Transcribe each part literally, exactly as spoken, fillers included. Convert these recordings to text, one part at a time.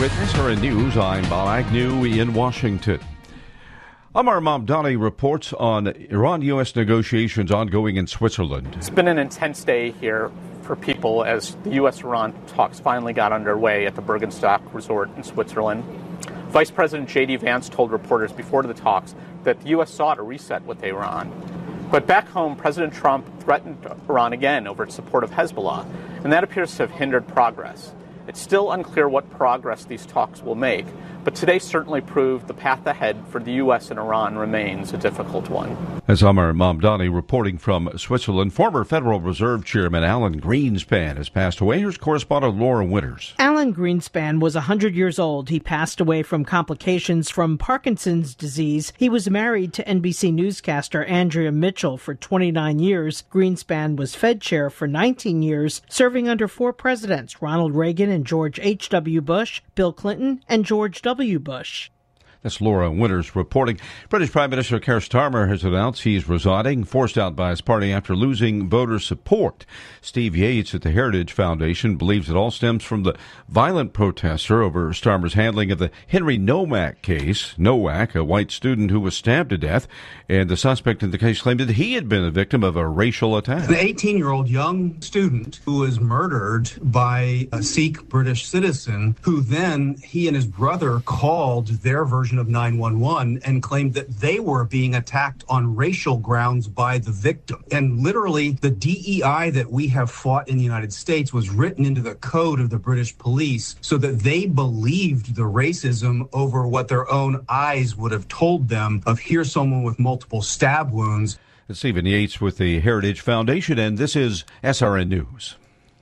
with S R N News. I'm Bob Agnew in Washington. Amar Mamdani reports on Iran-U S negotiations ongoing in Switzerland. It's been an intense day here for people as the U S Iran talks finally got underway at the Bergenstock Resort in Switzerland. Vice President J D Vance told reporters before the talks that the U S sought a reset with Iran. But back home, President Trump threatened Iran again over its support of Hezbollah, and that appears to have hindered progress. It's still unclear what progress these talks will make, but today certainly proved the path ahead for the U S and Iran remains a difficult one. As Amar Mamdani reporting from Switzerland, former Federal Reserve Chairman Alan Greenspan has passed away. Here's correspondent Laura Winters. Alan Greenspan was one hundred years old. He passed away from complications from Parkinson's disease. He was married to N B C newscaster Andrea Mitchell for twenty-nine years. Greenspan was Fed chair for nineteen years, serving under four presidents, Ronald Reagan and George H W. Bush, Bill Clinton, and George W. Bush. That's Laura Winters reporting. British Prime Minister Keir Starmer has announced he's resigning, forced out by his party after losing voter support. Steve Yates at the Heritage Foundation believes it all stems from the violent protester over Starmer's handling of the Henry Nowak case. Nowak, a white student who was stabbed to death, and the suspect in the case claimed that he had been a victim of a racial attack. An eighteen-year-old young student who was murdered by a Sikh British citizen who then he and his brother called their version of nine one one and claimed that they were being attacked on racial grounds by the victim. And literally, the D E I that we have fought in the United States was written into the code of the British police so that they believed the racism over what their own eyes would have told them of here's someone with multiple stab wounds. It's Stephen Yates with the Heritage Foundation, and this is S R N News.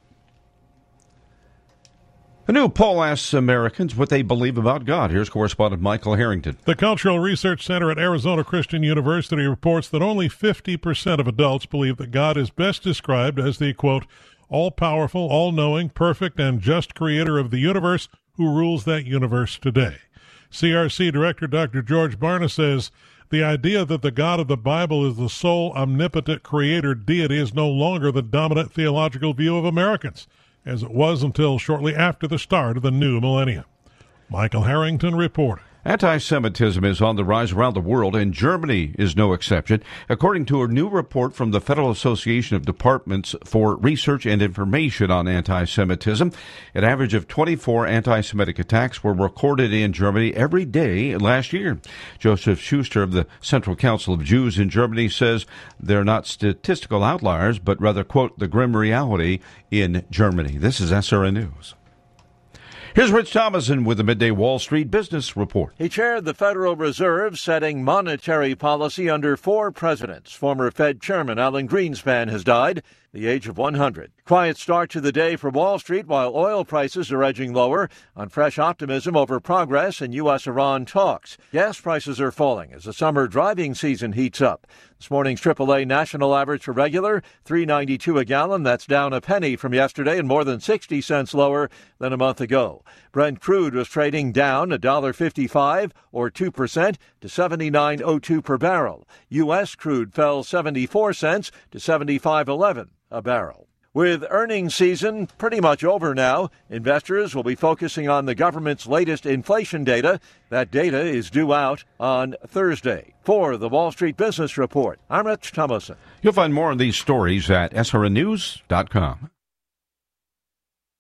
A new poll asks Americans what they believe about God. Here's correspondent Michael Harrington. The Cultural Research Center at Arizona Christian University reports that only fifty percent of adults believe that God is best described as the, quote, all-powerful, all-knowing, perfect, and just creator of the universe who rules that universe today. C R C Director Doctor George Barna says the idea that the God of the Bible is the sole omnipotent creator deity is no longer the dominant theological view of Americans, as it was until shortly after the start of the new millennium. Michael Harrington reporting. Anti-Semitism is on the rise around the world, and Germany is no exception. According to a new report from the Federal Association of Departments for Research and Information on Anti-Semitism, an average of twenty-four anti-Semitic attacks were recorded in Germany every day last year. Joseph Schuster of the Central Council of Jews in Germany says they're not statistical outliers, but rather, quote, the grim reality in Germany. This is S R N News. Here's Rich Thomason with the Midday Wall Street Business Report. He chaired the Federal Reserve, setting monetary policy under four presidents. Former Fed Chairman Alan Greenspan has died, the age of one hundred. Quiet start to the day for Wall Street while oil prices are edging lower on fresh optimism over progress in U S Iran talks. Gas prices are falling as the summer driving season heats up. This morning's triple A national average for regular, three ninety-two a gallon. That's down a penny from yesterday and more than sixty cents lower than a month ago. Brent crude was trading down one dollar fifty-five or two percent to seventy-nine oh two per barrel. U S crude fell seventy-four cents to seventy-five eleven a barrel. With earnings season pretty much over now, investors will be focusing on the government's latest inflation data. That data is due out on Thursday. For the Wall Street Business Report, I'm Rich Thomason. You'll find more on these stories at S R N news dot com.